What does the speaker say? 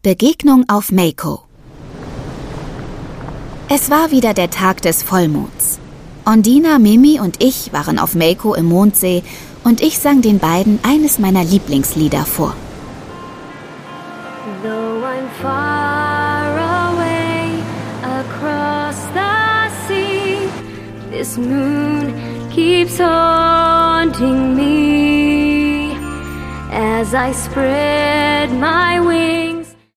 Begegnung auf Mako. Es war wieder der Tag des Vollmonds. Ondina, Mimi und ich waren auf Mako im Mondsee und ich sang den beiden eines meiner Lieblingslieder vor. Though I'm far away across the sea, this moon keeps haunting me as I spread my wings.